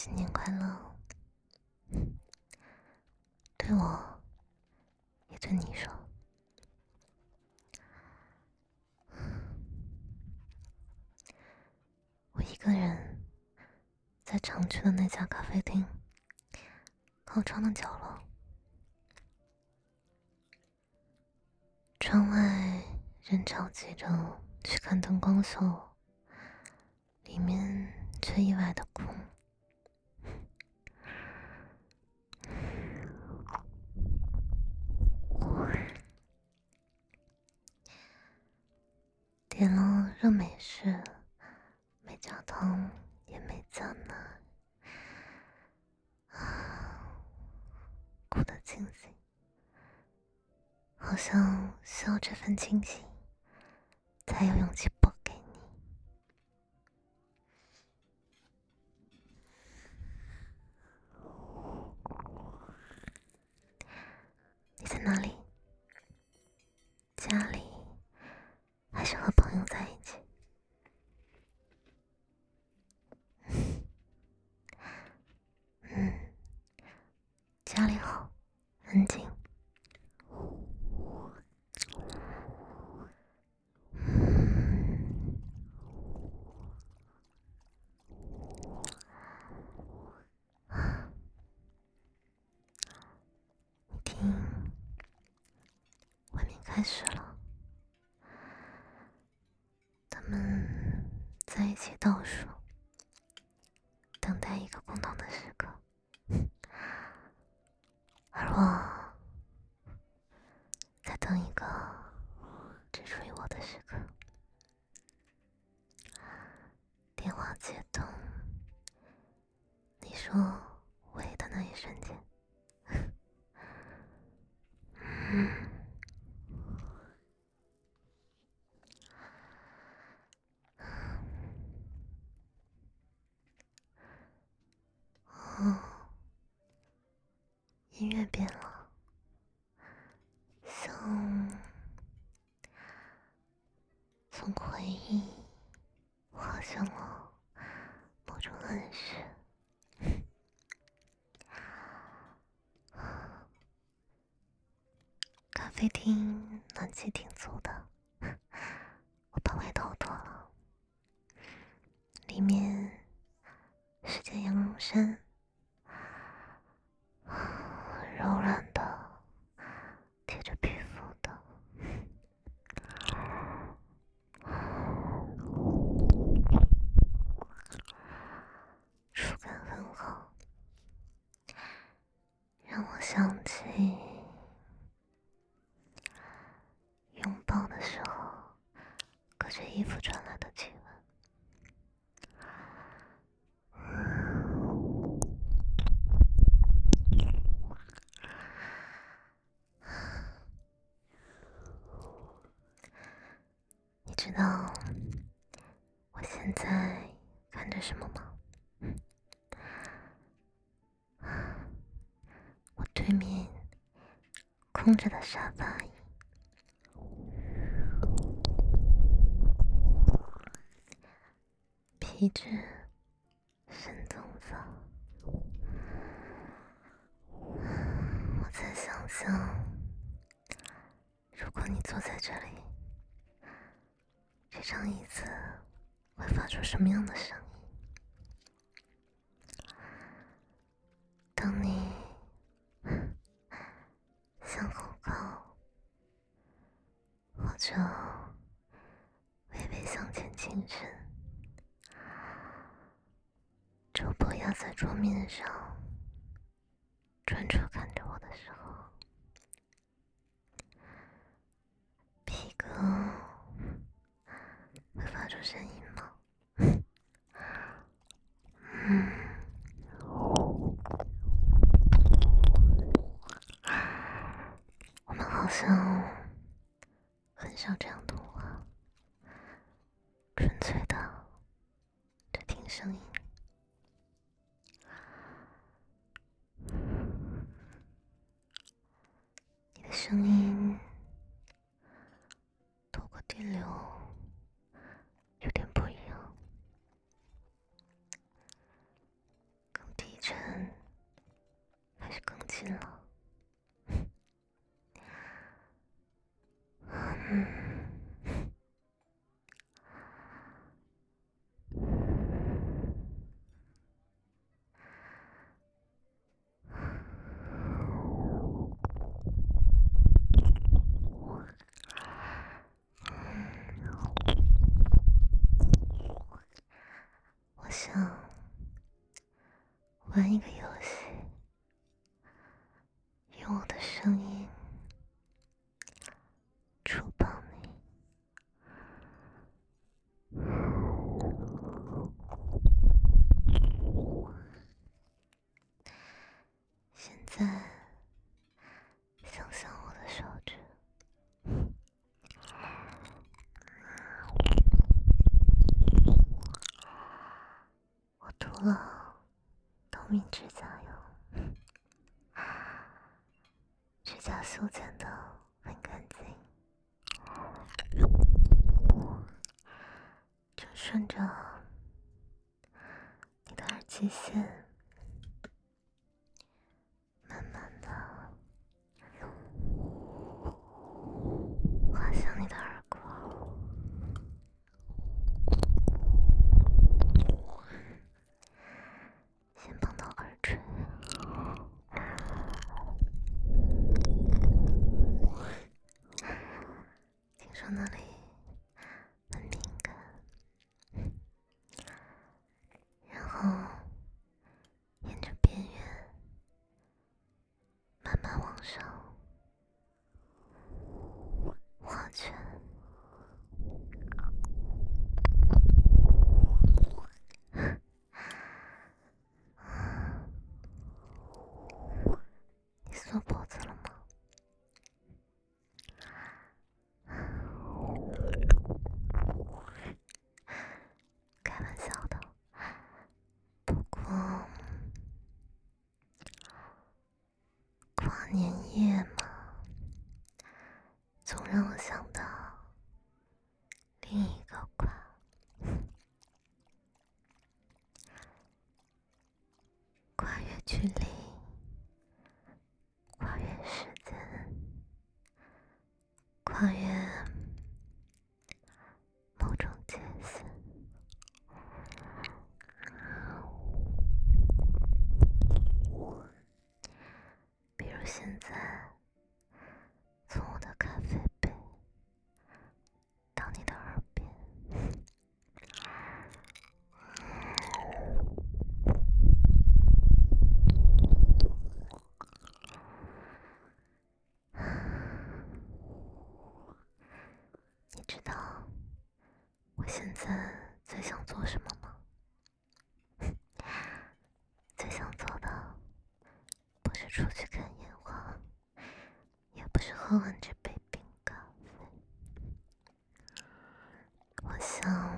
新年快乐，对我，也对你说。我一个人在常去的那家咖啡厅，靠窗的角落，窗外人潮挤着去看灯光秀，里面却意外的空。点了热美式，没加糖也没加奶，哭得清醒，好像需要这份清醒，才有勇气拨给你。你在哪里？家里，还是和朋友在一起？家里好，安静。你听，外面开始了，他们在一起倒数，等待一个共同的时刻，而我在等一个只属于我的时刻。电话接通，你说喂的那一瞬间，音乐变了，像从回忆滑向了某种暗示。咖啡厅暖气挺足的，我把外套脱了，里面是件羊绒衫，柔软的，贴着皮肤的，触感很好，让我想起拥抱的时候隔着衣服传来的气味。你知道我现在看着什么吗？我对面空着的沙发椅，皮质深棕色。我在想象，如果你坐在这里，这张椅子会发出什么样的声音？当你向后靠，或者微微向前倾身，肘部压在桌面上，专注看着我的时候，皮革会发出声音吗？我们好像很少这样通话，纯粹的只听声音。你的声音透过电流有点不一样，更声音触碰你。现在想象我的手指我涂了透明指甲油，指甲修剪的很干净，就顺着你的耳机线慢慢的滑向你的耳廓，先碰到耳垂，听说那里很敏感，然后沿着边缘慢慢往上画圈，你缩脖子了吗？开玩笑的，不过跨年夜嘛，总让我想到另一个跨。跨越距离，跨越时间，跨越某种界限。比如现在，从我的咖啡杯到你的耳边，你知道我现在最想做什么吗？最想做的不是出去看烟花，也不是喝完这杯冰咖啡，我想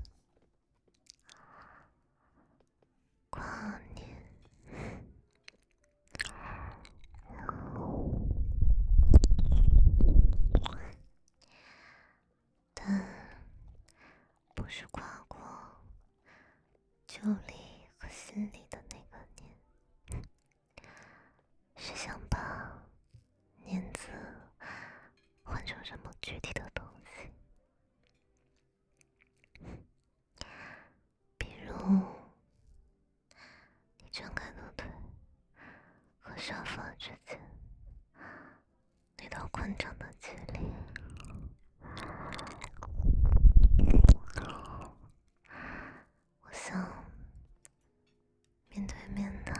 跨年，但不是跨过旧里和新里的那个年，是想把年字换成什么具体的东西，比如你张开的腿和沙发之间那道宽敞的距离，我想面对面的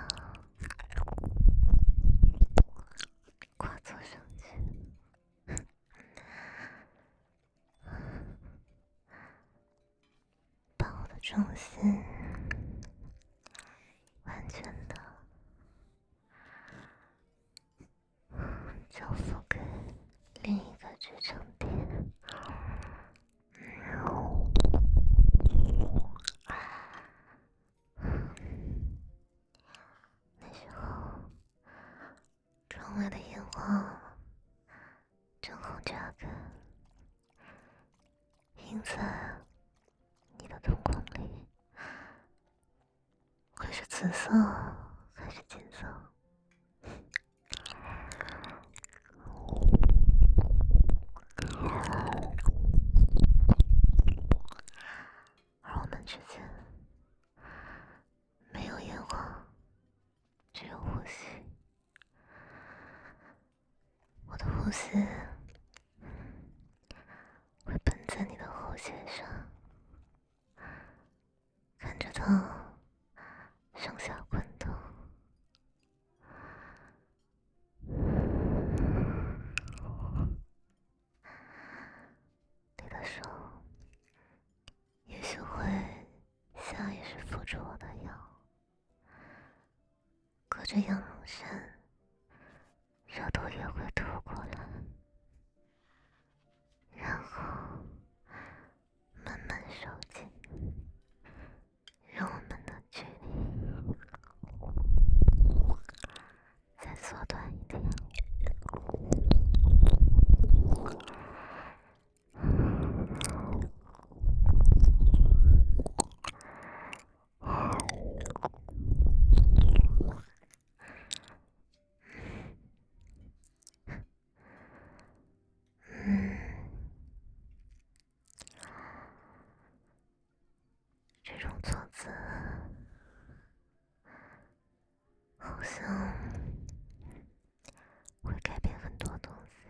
跨坐上去，把我的重心完全的交付给另一个支撑点。那时候，窗外的烟花正好扎根，映在你的瞳孔里，会是紫色还是金色？而我们之间没有烟花，只有呼吸。我的呼吸会喷在你的喉结上，看着它上下滚动。 着羊绒衫，热度也会吐过来，然后慢慢收紧，让我们的距离再缩短一点。这种坐姿好像会改变很多东西。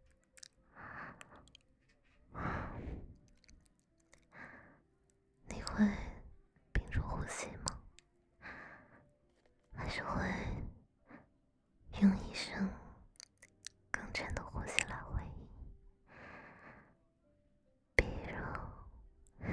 你会屏住呼吸吗？还是会用一声更沉的呼吸来回应？比如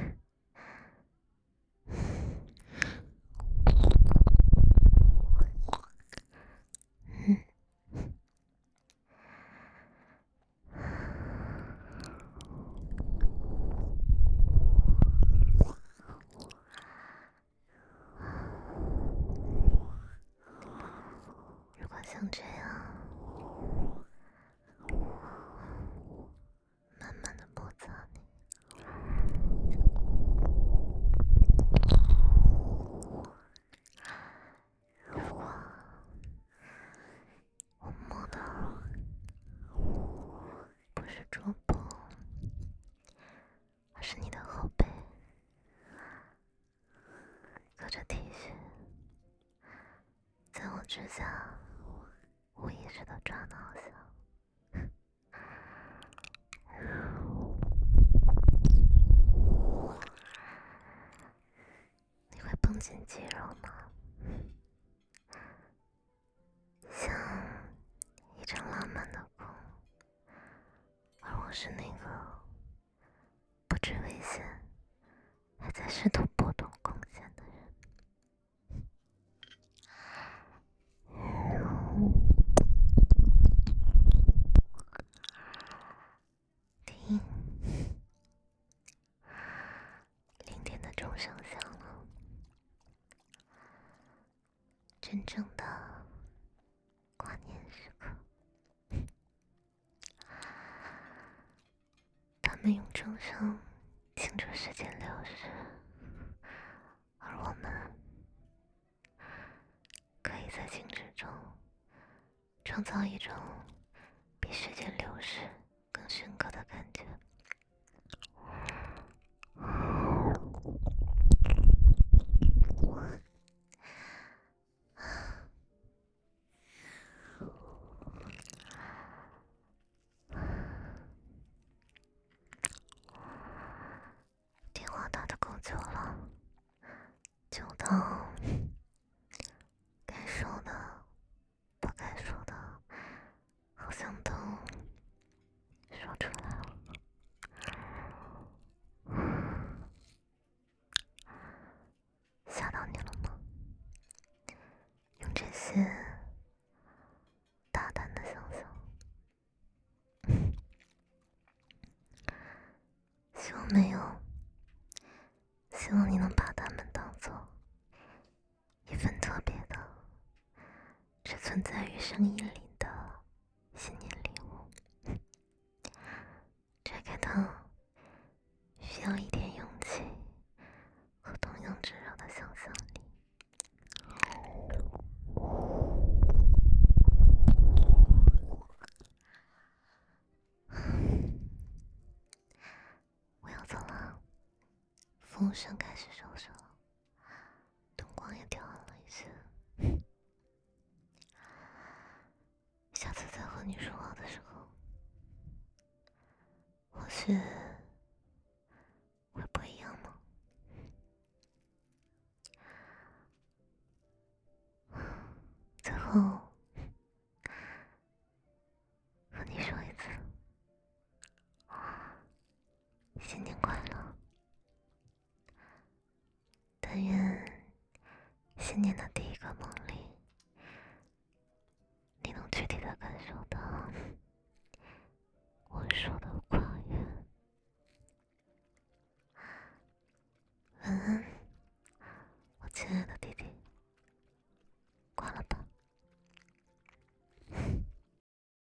如果像这样慢慢的摩擦你，如果我摸到不是桌布，而是你的后背，隔着 T 恤，在我指甲无意识的抓挠下，你会绷紧肌肉吗？像一场浪漫的梦，而我是那个不知危险还在试图拨动空间的人。听0点的钟声响了，真正的挂念时刻。他们用钟声庆祝时间流逝，而我们可以在静止中创造一种比时间流逝更深刻的感觉。电话打得够久了，久到该说的不该说的好像都说出来了。吓到你了吗？用这些大胆的想象，希望没有，希望你能把它们当作一份特别的，只存在于声音里的新年礼物。拆开它需要一点勇气和同样炙热的想象力。我要走了，服务生开始收拾了，灯光也调暗了一些。下次再和你说话的时候，或许会不一样吗？最后和你说一次，新年快乐！但愿新年的第一个梦里， 说的跨越。晚安，我亲爱的弟弟，挂了吧。